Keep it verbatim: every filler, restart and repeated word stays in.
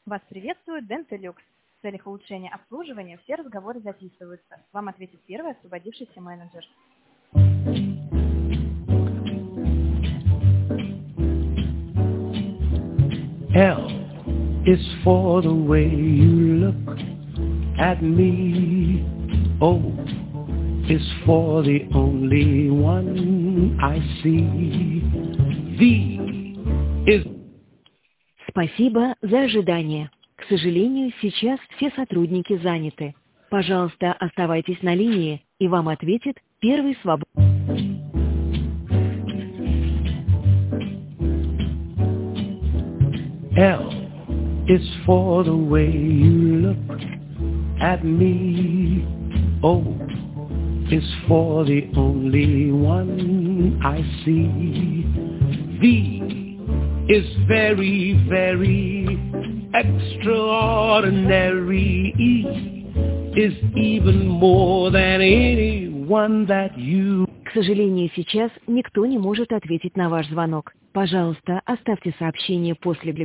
Вас приветствует Dentalux. В целях улучшения обслуживания все разговоры записываются. Вам ответит первый освободившийся менеджер. L is for the way you look at me. O is for the only one I see. V is... Спасибо за ожидание. К сожалению, сейчас все сотрудники заняты. Пожалуйста, оставайтесь на линии, и вам ответит первый свободный. L is for the way you look at me. O is for the only one I see. V is very, very extraordinary. E is even more than anyone that you... К сожалению, сейчас никто не может ответить на ваш звонок. Пожалуйста, оставьте сообщение после